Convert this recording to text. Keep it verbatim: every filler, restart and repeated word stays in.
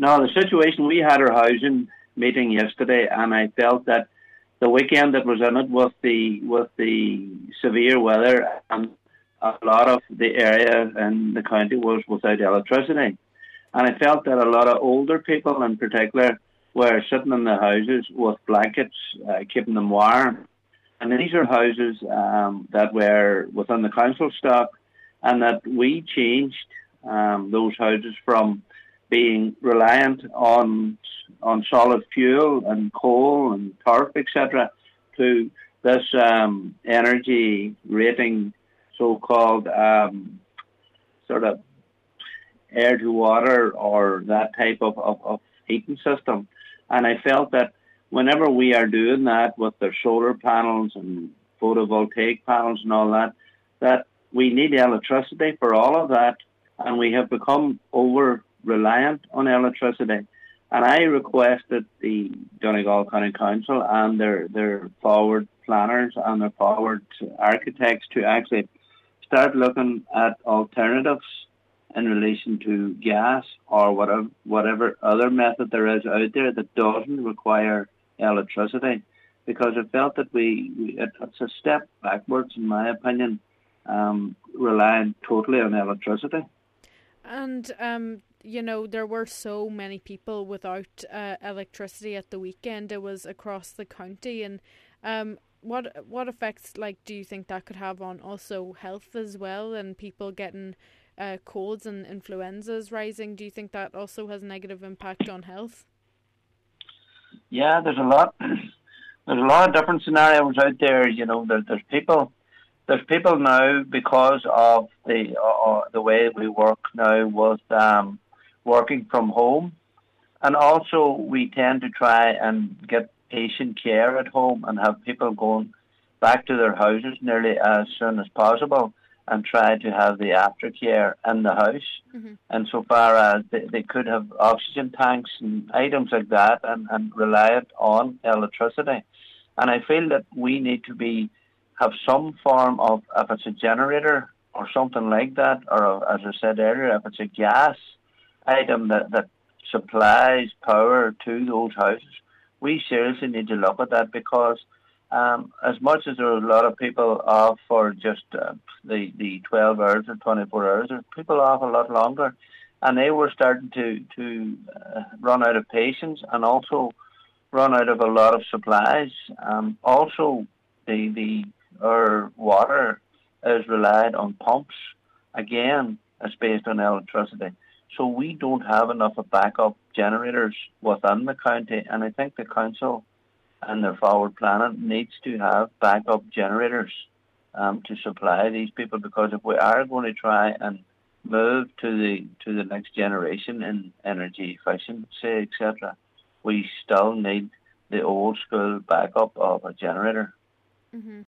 No, the situation, we had our housing meeting yesterday, and I felt that the weekend that was in it with the with the severe weather, and a lot of the area in the county was without electricity. And I felt that a lot of older people in particular were sitting in their houses with blankets, uh, keeping them warm. And these are houses um, that were within the council stock, and that we changed um, those houses from being reliant on on solid fuel and coal and turf, et cetera, to this um, energy rating, so-called um, sort of air to water or that type of, of, of heating system. And I felt that whenever we are doing that with their solar panels and photovoltaic panels and all that, that we need electricity for all of that, and we have become over reliant on electricity. And I requested the Donegal County Council and their, their forward planners and their forward architects to actually start looking at alternatives in relation to gas or whatever whatever other method there is out there that doesn't require electricity, because I felt that we, we it, it's a step backwards, in my opinion, um, relying totally on electricity. And um, you know, there were so many people without uh, electricity at the weekend. It was across the county, and um, what what effects, like, do you think that could have on also health as well, and people getting uh, colds and influenzas rising? Do you think that also has a negative impact on health? Yeah, there's a lot. There's a lot of different scenarios out there. You know, there, there's people. There's people now, because of the uh, the way we work now with um, working from home, and also we tend to try and get patient care at home and have people going back to their houses nearly as soon as possible, and try to have the aftercare in the house. Mm-hmm. And so far as they, they could have oxygen tanks and items like that, and, and rely on electricity. And I feel that we need to be have some form of, if it's a generator or something like that, or as I said earlier, if it's a gas item that, that supplies power to those houses, we seriously need to look at that, because um, as much as there are a lot of people off for just uh, the, the twelve hours or twenty-four hours, there's people off a lot longer, and they were starting to, to uh, run out of patience, and also run out of a lot of supplies. Um, also, the the our water is relied on pumps. Again, it's based on electricity. So we don't have enough of backup generators within the county, and I think the council and their forward planning needs to have backup generators um, to supply these people, because if we are going to try and move to the to the next generation in energy efficiency, et cetera, we still need the old school backup of a generator. Mm-hmm.